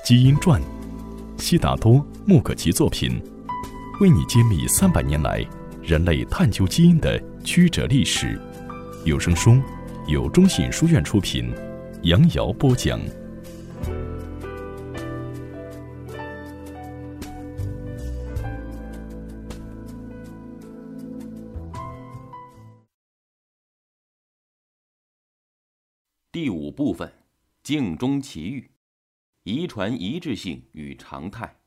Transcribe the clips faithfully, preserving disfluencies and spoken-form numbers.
基因传》，悉达多·穆可奇作品，为你揭秘三百年来人类探究基因的曲折历史。有声书由中信书院出品，杨瑶播讲。 第五部分：镜中奇遇，遗传一致性与常态。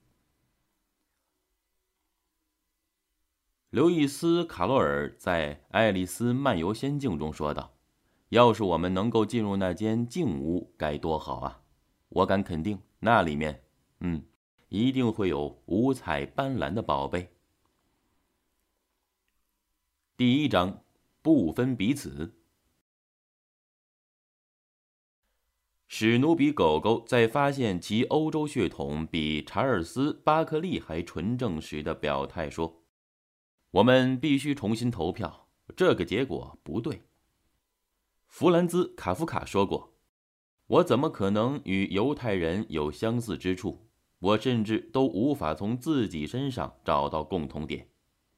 刘易斯·卡罗尔在《爱丽丝漫游仙境》中说道：“要是我们能够进入那间镜屋，该多好啊！我敢肯定，那里面，嗯，一定会有五彩斑斓的宝贝。”第一章：不分彼此。史努比狗狗在发现其欧洲血统比查尔斯·巴克利还纯正时的表态说：“我们必须重新投票，这个结果不对。”弗兰兹·卡夫卡说过：“我怎么可能与犹太人有相似之处？我甚至都无法从自己身上找到共同点。”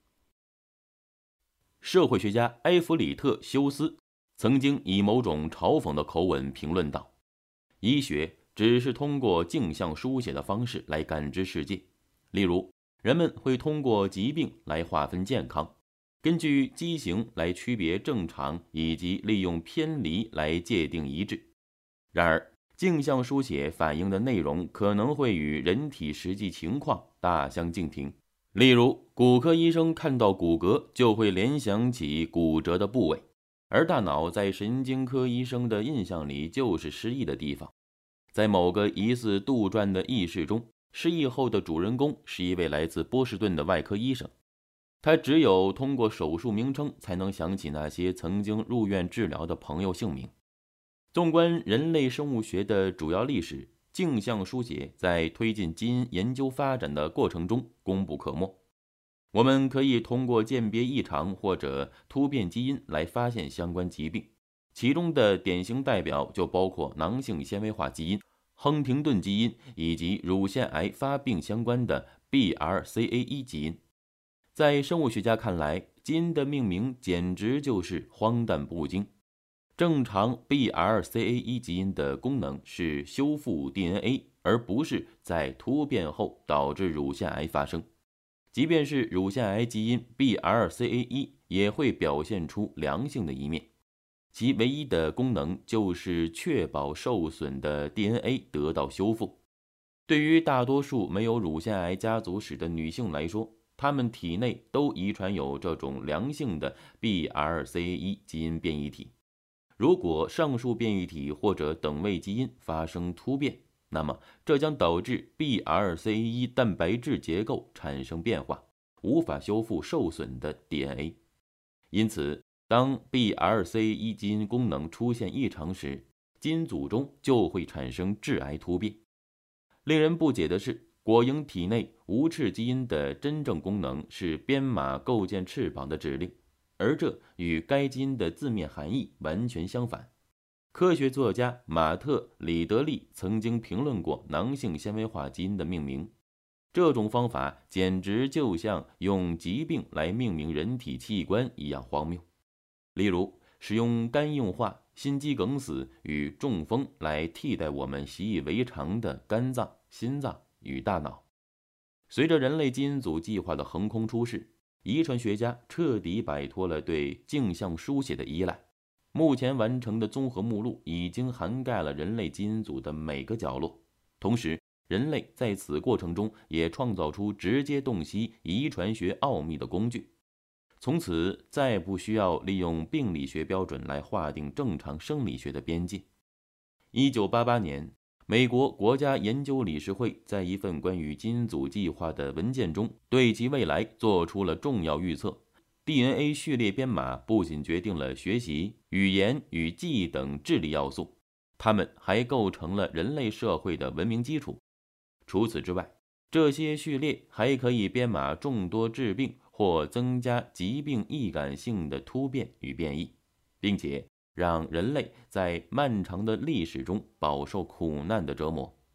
社会学家埃弗里特·休斯曾经以某种嘲讽的口吻评论道：“医学只是通过镜像书写的方式来感知世界，例如，人们会通过疾病来划分健康，根据畸形来区别正常，以及利用偏离来界定一致。然而，镜像书写反映的内容可能会与人体实际情况大相径庭。例如，骨科医生看到骨骼就会联想起骨折的部位，而大脑在神经科医生的印象里就是失忆的地方。在某个疑似杜撰的轶事中，失忆后的主人公是一位来自波士顿的外科医生，他只有通过手术名称才能想起那些曾经入院治疗的朋友姓名。纵观人类生物学的主要历史，镜像书写在推进基因研究发展的过程中功不可没。我们可以通过鉴别异常或者突变基因来发现相关疾病，其中的典型代表就包括囊性纤维化基因、亨廷顿基因以及乳腺癌发病相关的 B R C A 一 基因。在生物学家看来，基因的命名简直就是荒诞不经。正常 B R C A 一 基因的功能是修复 D N A， 而不是在突变后导致乳腺癌发生。即便是乳腺癌基因 B R C A 一 也会表现出良性的一面，其唯一的功能就是确保受损的 D N A 得到修复。对于大多数没有乳腺癌家族史的女性来说，她们体内都遗传有这种良性的 B R C A 一 基因变异体。如果上述变异体或者等位基因发生突变，那么这将导致 B R C A 一 蛋白质结构产生变化，无法修复受损的 D N A。 因此，当 B R C A 一 基因功能出现异常时，基因组中就会产生致癌突变。令人不解的是，果蝇体内无翅基因的真正功能是编码构建翅膀的指令，而这与该基因的字面含义完全相反。科学作家马特·里德利曾经评论过囊性纤维化基因的命名，这种方法简直就像用疾病来命名人体器官一样荒谬。例如，使用肝硬化、心肌梗死与中风来替代我们习以为常的肝脏、心脏与大脑。随着人类基因组计划的横空出世，遗传学家彻底摆脱了对镜像书写的依赖。目前完成的综合目录已经涵盖了人类基因组的每个角落，同时人类在此过程中也创造出直接洞悉遗传学奥秘的工具。从此再不需要利用病理学标准来划定正常生理学的边界。一九八八年，美国国家研究理事会在一份关于基因组计划的文件中对其未来做出了重要预测。D N A 序列编码不仅决定了学习、语言与记忆等智力要素，它们还构成了人类社会的文明基础。除此之外，这些序列还可以编码众多致病或增加疾病易感性的突变与变异，并且让人类在漫长的历史中饱受苦难的折磨。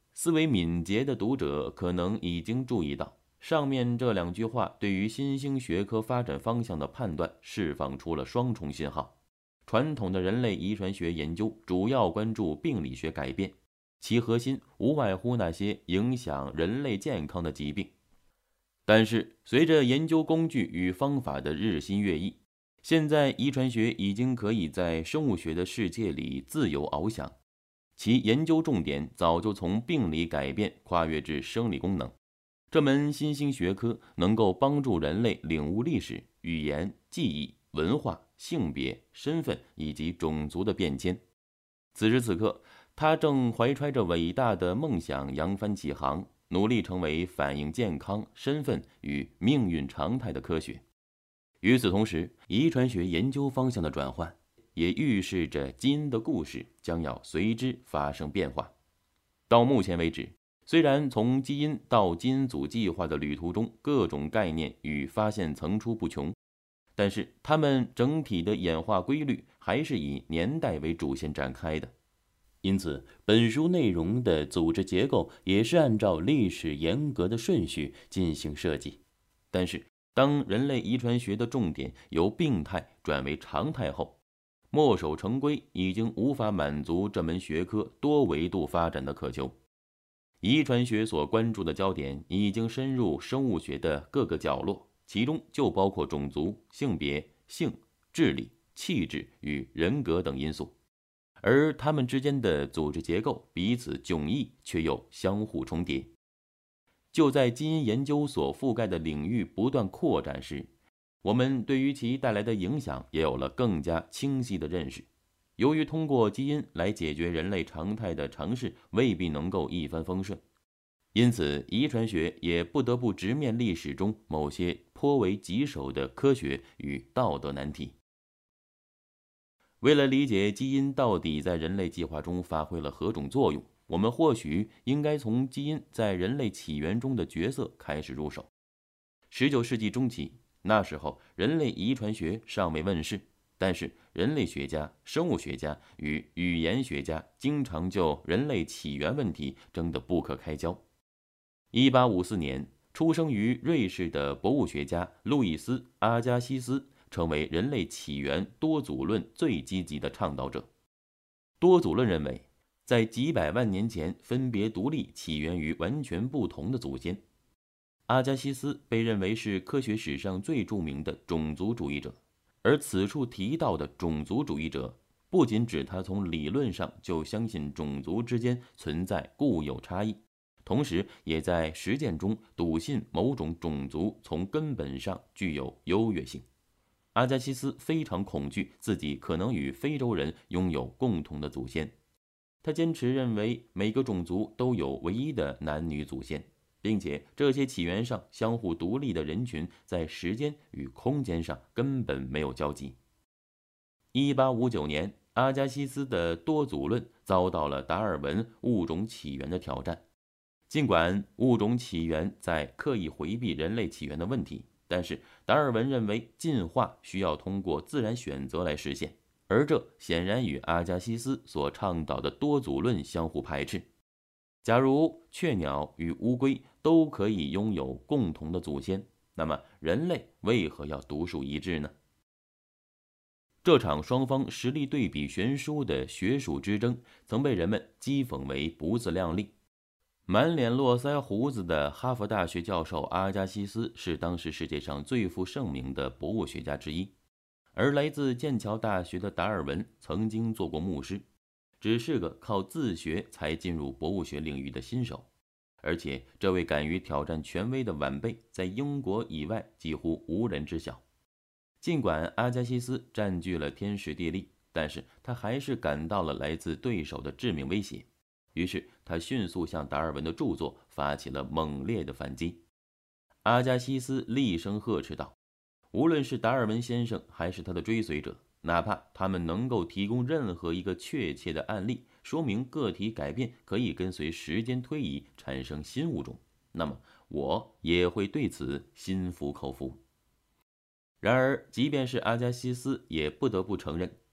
思维敏捷的读者可能已经注意到，上面这两句话对于新兴学科发展方向的判断释放出了双重信号。传统的人类遗传学研究主要关注病理学改变，其核心无外乎那些影响人类健康的疾病。但是，随着研究工具与方法的日新月异，现在遗传学已经可以在生物学的世界里自由翱翔，其研究重点早就从病理改变跨越至生理功能。这门新兴学科能够帮助人类领悟历史、语言、记忆、文化、性别、身份以及种族的变迁。此时此刻，他正怀揣着伟大的梦想扬帆起航，努力成为反映健康、身份与命运常态的科学。与此同时，遗传学研究方向的转换也预示着基因的故事将要随之发生变化。到目前为止，虽然从基因到基因组计划的旅途中，各种概念与发现层出不穷，但是它们整体的演化规律还是以年代为主线展开的。因此，本书内容的组织结构也是按照历史严格的顺序进行设计。但是，当人类遗传学的重点由病态转为常态后，墨守成规已经无法满足这门学科多维度发展的渴求。遗传学所关注的焦点已经深入生物学的各个角落，其中就包括种族、性别、性、智力、气质与人格等因素，而它们之间的组织结构彼此迥异，却又相互重叠。就在基因研究所覆盖的领域不断扩展时，我们对于其带来的影响也有了更加清晰的认识。由于通过基因来解决人类常态的尝试未必能够一帆风顺，因此遗传学也不得不直面历史中某些颇为棘手的科学与道德难题。为了理解基因到底在人类计划中发挥了何种作用，我们或许应该从基因在人类起源中的角色开始入手。十九世纪中期，那时候人类遗传学尚未问世，但是人类学家、生物学家与语言学家经常就人类起源问题争得不可开交。一八五四年，出生于瑞士的博物学家路易斯·阿加西斯成为人类起源多组论最积极的倡导者。多组论认为，在几百万年前分别独立起源于完全不同的祖先。阿加西斯被认为是科学史上最著名的种族主义者，而此处提到的种族主义者，不仅指他从理论上就相信种族之间存在固有差异，同时也在实践中笃信某种种族从根本上具有优越性。阿加西斯非常恐惧自己可能与非洲人拥有共同的祖先，他坚持认为每个种族都有唯一的男女祖先，并且这些起源上相互独立的人群在时间与空间上根本没有交集。一八五九年，阿加西斯的多组论遭到了达尔文物种起源的挑战。尽管物种起源在刻意回避人类起源的问题，但是达尔文认为进化需要通过自然选择来实现，而这显然与阿加西斯所倡导的多组论相互排斥。假如雀鸟与乌龟都可以拥有共同的祖先，那么人类为何要独树一帜呢？这场双方实力对比悬殊的学术之争曾被人们讥讽为不自量力。满脸络腮胡子的哈佛大学教授阿加西斯是当时世界上最负盛名的博物学家之一，而来自剑桥大学的达尔文曾经做过牧师，只是个靠自学才进入博物学领域的新手，而且这位敢于挑战权威的晚辈在英国以外几乎无人知晓。尽管阿加西斯占据了天时地利，但是他还是感到了来自对手的致命威胁，于是他迅速向达尔文的著作发起了猛烈的反击。阿加西斯厉声呵斥道，无论是达尔文先生还是他的追随者，哪怕他们能够提供任何一个确切的案例，说明个体改变可以跟随时间推移产生新物种，那么我也会对此心服口服。然而，即便是阿加西斯也不得不承认，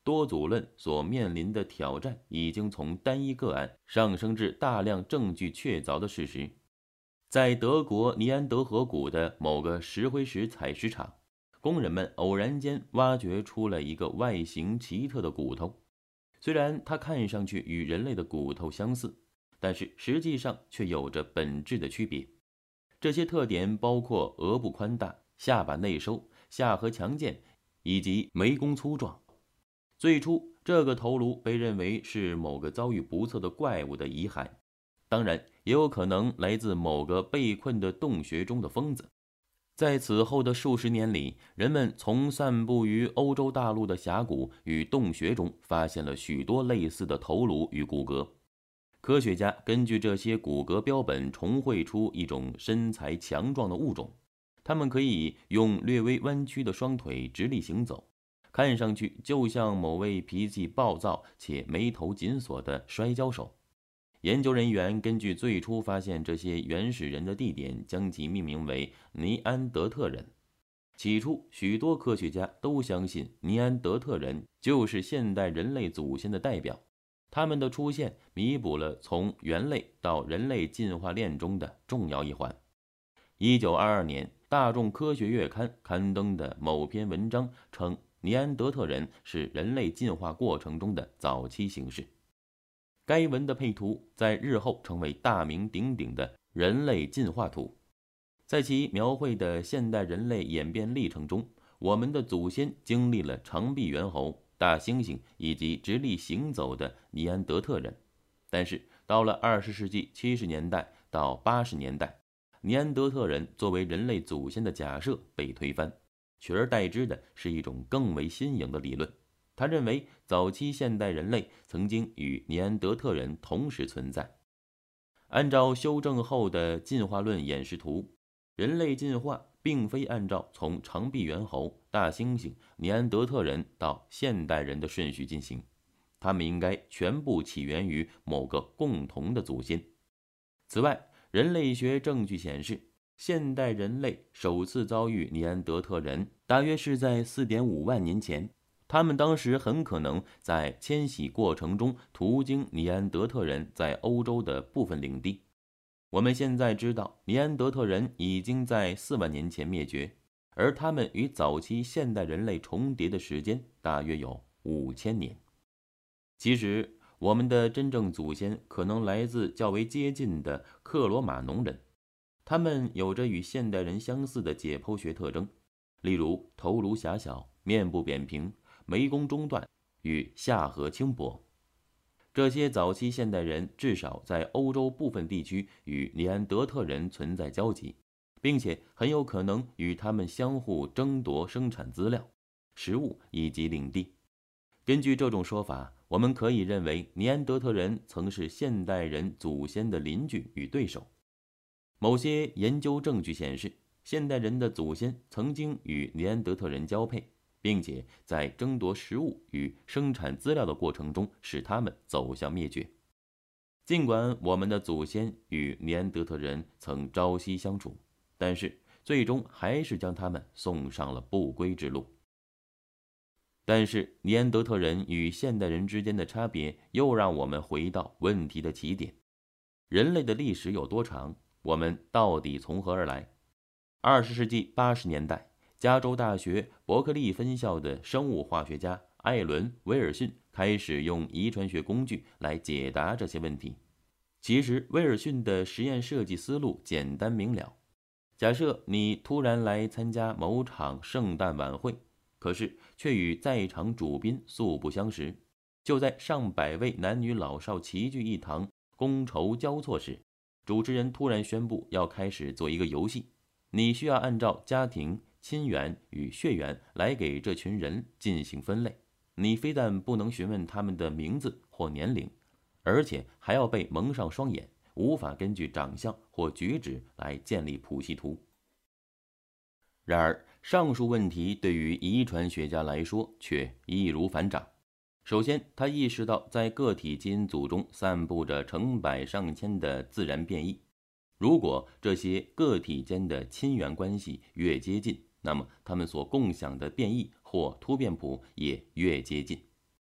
多组论所面临的挑战已经从单一个案上升至大量证据确凿的事实。在德国尼安德河谷的某个石灰石采石场，工人们偶然间挖掘出了一个外形奇特的骨头。虽然它看上去与人类的骨头相似，但是实际上却有着本质的区别。这些特点包括额部宽大、下巴内收、下颌强健以及眉弓粗壮。最初，这个头颅被认为是某个遭遇不测的怪物的遗骸，当然也有可能来自某个被困的洞穴中的疯子。在此后的数十年里，人们从散布于欧洲大陆的峡谷与洞穴中发现了许多类似的头颅与骨骼。科学家根据这些骨骼标本重绘出一种身材强壮的物种，它们可以用略微弯曲的双腿直立行走，看上去就像某位脾气暴躁且眉头紧锁的摔跤手。研究人员根据最初发现这些原始人的地点，将其命名为尼安德特人。起初，许多科学家都相信尼安德特人就是现代人类祖先的代表，他们的出现弥补了从猿类到人类进化链中的重要一环。一九二二年，大众科学月刊刊登的某篇文章称，尼安德特人是人类进化过程中的早期形式。该文的配图在日后成为大名鼎鼎的人类进化图。在其描绘的现代人类演变历程中，我们的祖先经历了长臂猿猴、大猩猩以及直立行走的尼安德特人。但是到了二十世纪七十年代到八十年代，尼安德特人作为人类祖先的假设被推翻，取而代之的是一种更为新颖的理论。他认为早期现代人类曾经与尼安德特人同时存在。按照修正后的进化论演示图，人类进化并非按照从长臂猿猴、大猩猩、尼安德特人到现代人的顺序进行，他们应该全部起源于某个共同的祖先。此外，人类学证据显示，现代人类首次遭遇尼安德特人大约是在 四点五万年前，他们当时很可能在迁徙过程中途经尼安德特人在欧洲的部分领地。我们现在知道，尼安德特人已经在四万年前灭绝，而他们与早期现代人类重叠的时间大约有五千年。其实，我们的真正祖先可能来自较为接近的克罗马农人，他们有着与现代人相似的解剖学特征，例如头颅狭小、面部扁平、眉弓中断与下颌轻薄。这些早期现代人至少在欧洲部分地区与尼安德特人存在交集，并且很有可能与他们相互争夺生产资料、食物以及领地。根据这种说法，我们可以认为尼安德特人曾是现代人祖先的邻居与对手。某些研究证据显示，现代人的祖先曾经与尼安德特人交配，并且在争夺食物与生产资料的过程中使他们走向灭绝。尽管我们的祖先与尼安德特人曾朝夕相处，但是最终还是将他们送上了不归之路。但是尼安德特人与现代人之间的差别又让我们回到问题的起点：人类的历史有多长？我们到底从何而来？二十世纪八十年代，加州大学伯克利分校的生物化学家艾伦·威尔逊开始用遗传学工具来解答这些问题。其实，威尔逊的实验设计思路简单明了：假设你突然来参加某场圣诞晚会，可是却与在场主宾素不相识。就在上百位男女老少齐聚一堂，觥筹交错时，主持人突然宣布要开始做一个游戏，你需要按照家庭、亲缘与血缘来给这群人进行分类。你非但不能询问他们的名字或年龄，而且还要被蒙上双眼，无法根据长相或举止来建立谱系图。然而，上述问题对于遗传学家来说却易如反掌。首先，他意识到在个体基因组中散布着成百上千的自然变异，如果这些个体间的亲缘关系越接近，那么他们所共享的变异或突变谱也越接近。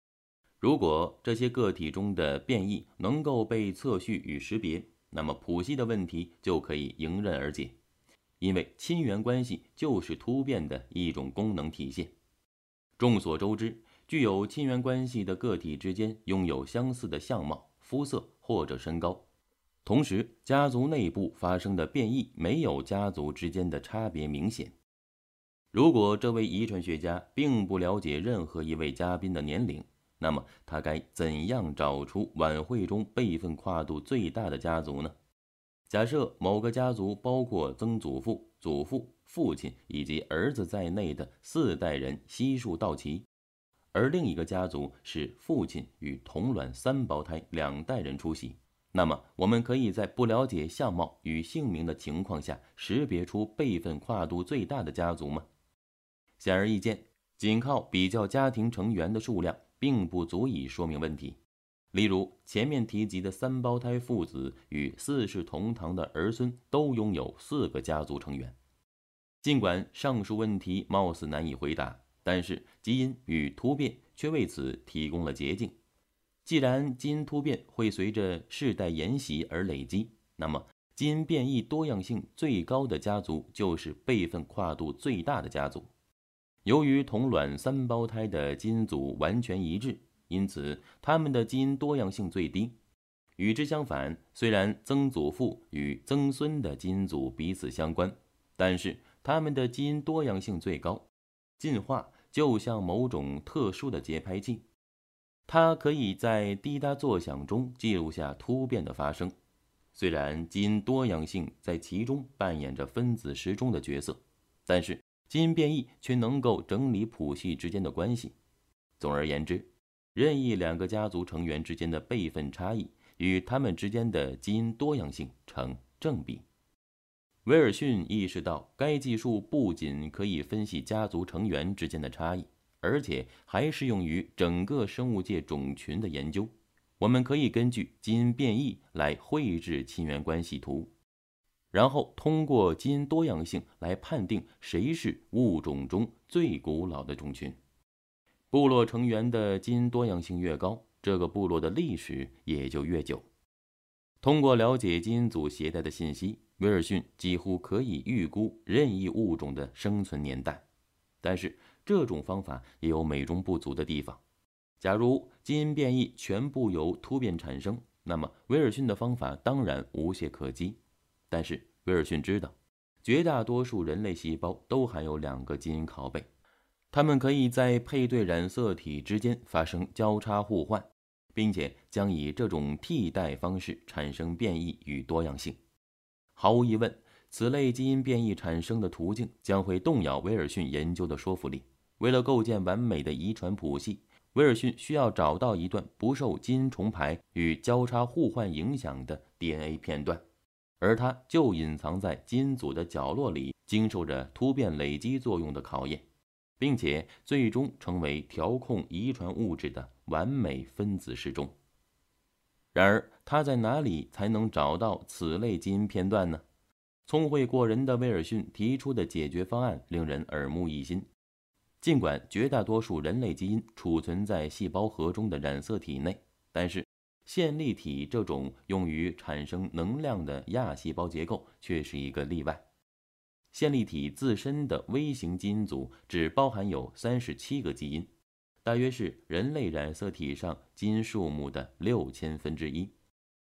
如果这些个体中的变异能够被测序与识别，那么谱系的问题就可以迎刃而解。因为亲缘关系就是突变的一种功能体现。众所周知，具有亲缘关系的个体之间拥有相似的相貌、肤色或者身高，同时家族内部发生的变异没有家族之间的差别明显。如果这位遗传学家并不了解任何一位嘉宾的年龄，那么他该怎样找出晚会中辈分跨度最大的家族呢？假设某个家族包括曾祖父、祖父、父亲以及儿子在内的四代人悉数到齐，而另一个家族是父亲与同卵三胞胎两代人出席，那么我们可以在不了解相貌与姓名的情况下识别出辈分跨度最大的家族吗？显而易见，仅靠比较家庭成员的数量并不足以说明问题。例如前面提及的三胞胎父子与四世同堂的儿孙都拥有四个家族成员。尽管上述问题貌似难以回答，但是基因与突变却为此提供了捷径。既然基因突变会随着世代沿袭而累积，那么基因变异多样性最高的家族就是辈分跨度最大的家族。由于同卵三胞胎的基因组完全一致，因此他们的基因多样性最低。与之相反，虽然曾祖父与曾孙的基因组彼此相关，但是他们的基因多样性最高。进化就像某种特殊的节拍器，它可以在滴答作响中记录下突变的发生。虽然基因多样性在其中扮演着分子时钟的角色，但是基因变异却能够整理谱系之间的关系。总而言之，任意两个家族成员之间的辈分差异与他们之间的基因多样性成正比。威尔逊意识到，该技术不仅可以分析家族成员之间的差异，而且还适用于整个生物界种群的研究。我们可以根据基因变异来绘制亲缘关系图，然后通过基因多样性来判定谁是物种中最古老的种群。部落成员的基因多样性越高，这个部落的历史也就越久。通过了解基因组携带的信息，威尔逊几乎可以预估任意物种的生存年代。但是这种方法也有美中不足的地方。假如基因变异全部由突变产生，那么威尔逊的方法当然无懈可击。但是威尔逊知道，绝大多数人类细胞都含有两个基因拷贝，它们可以在配对染色体之间发生交叉互换，并且将以这种替代方式产生变异与多样性。毫无疑问，此类基因变异产生的途径将会动摇威尔逊研究的说服力。为了构建完美的遗传谱系，威尔逊需要找到一段不受基因重排与交叉互换影响的 D N A 片段，而它就隐藏在基因组的角落里，经受着突变累积作用的考验，并且最终成为调控遗传物质的完美分子时钟。然而，他在哪里才能找到此类基因片段呢？聪慧过人的威尔逊提出的解决方案令人耳目一新。尽管绝大多数人类基因储存在细胞核中的染色体内，但是线粒体这种用于产生能量的亚细胞结构却是一个例外。线粒体自身的微型基因组只包含有三十七个基因，大约是人类染色体上基因数目的六千分之一。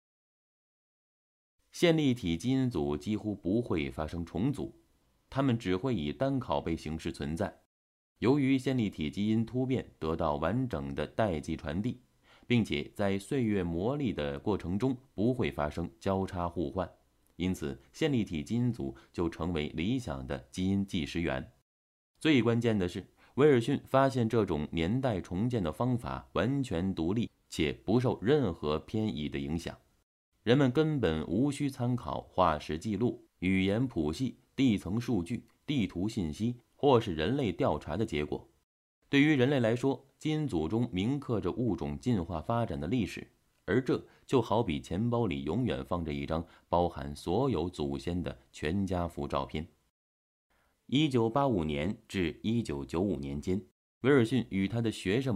线粒体基因组几乎不会发生重组，它们只会以单拷贝形式存在。由于线粒体基因突变得到完整的代际传递，并且在岁月磨砺的过程中不会发生交叉互换，因此线粒体基因组就成为理想的基因计时员。最关键的是，威尔逊发现这种年代重建的方法完全独立且不受任何偏移的影响，人们根本无需参考化石记录、语言谱系、地层数据、地图信息或是人类调查的结果。对于人类来说，基因组中铭刻着物种进化发展的历史，而这就好比钱包里永远放着一张包含所有祖先的全家福照片。一九八五年至一九九五年间，威尔逊与他的学生们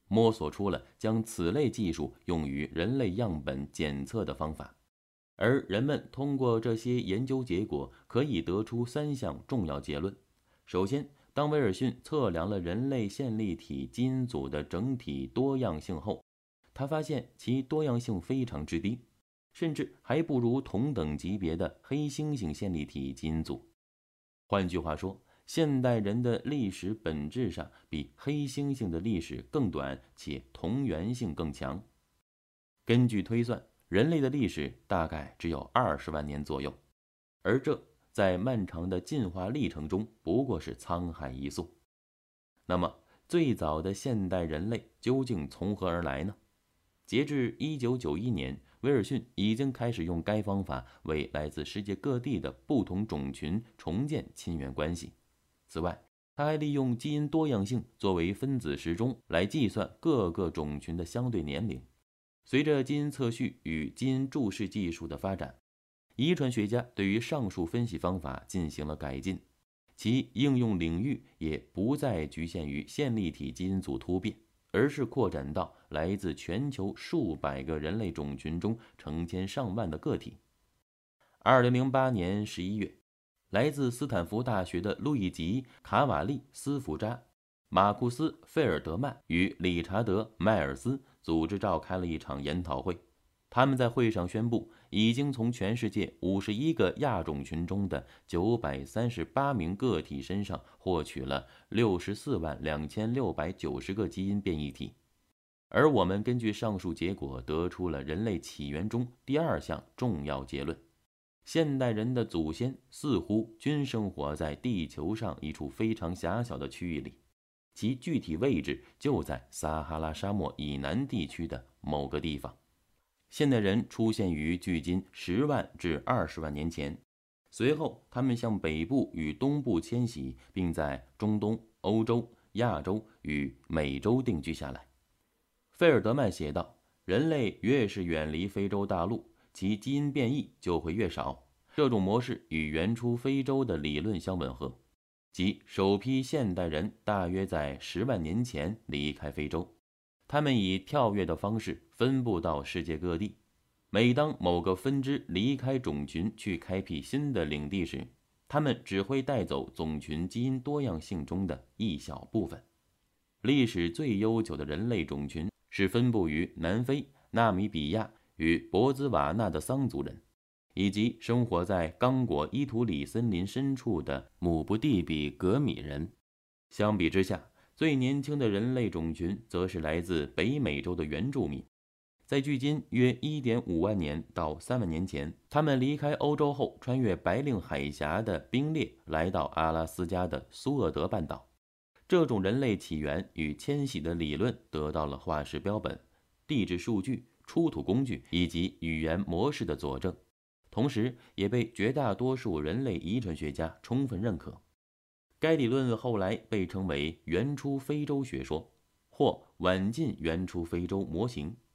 摸索出了将此类技术用于人类样本检测的方法。而人们通过这些研究结果可以得出三项重要结论。首先，当威尔逊测量了人类线粒体基因组的整体多样性后，他发现其多样性非常之低，甚至还不如同等级别的黑猩猩线粒体基因组。换句话说，现代人的历史本质上比黑猩猩的历史更短，且同源性更强。根据推算，人类的历史大概只有二十万年左右，而这在漫长的进化历程中不过是沧海一粟。那么，最早的现代人类究竟从何而来呢？截至一九九一年，威尔逊已经开始用该方法为来自世界各地的不同种群重建亲缘关系。此外，他还利用基因多样性作为分子时钟来计算各个种群的相对年龄。随着基因测序与基因注释技术的发展，遗传学家对于上述分析方法进行了改进，其应用领域也不再局限于线粒体基因组突变，而是扩展到来自全球数百个人类种群中成千上万的个体。二零零八年十一月，来自斯坦福大学的路易吉·卡瓦利斯福扎、马库斯·费尔德曼与理查德·迈尔斯组织召开了一场研讨会。他们在会上宣布，已经从全世界五十一个亚种群中的九百三十八名个体身上获取了六十四万两千六百九十个基因变异体。而我们根据上述结果得出了人类起源中第二项重要结论：现代人的祖先似乎均生活在地球上一处非常狭小的区域里，其具体位置就在撒哈拉沙漠以南地区的某个地方。现代人出现于距今十万至二十万年前，随后他们向北部与东部迁徙，并在中东、欧洲、亚洲与美洲定居下来。费尔德曼写道，人类越是远离非洲大陆，其基因变异就会越少。这种模式与原初非洲的理论相吻合，即首批现代人大约在十万年前离开非洲，他们以跳跃的方式分布到世界各地。每当某个分支离开种群去开辟新的领地时，他们只会带走种群基因多样性中的一小部分。历史最悠久的人类种群是分布于南非、纳米比亚与博兹瓦纳的桑族人，以及生活在刚果伊图里森林深处的姆布蒂比格米人。相比之下，最年轻的人类种群则是来自北美洲的原住民。在距今约 一点五万年到三万年前，他们离开欧洲后，穿越白令海峡的冰裂，来到阿拉斯加的苏厄德半岛。这种人类起源与迁徙的理论得到了化石标本、地质数据、出土工具以及语言模式的佐证，同时也被绝大多数人类遗传学家充分认可。该理论后来被称为原初非洲学说或晚近原初非洲模型。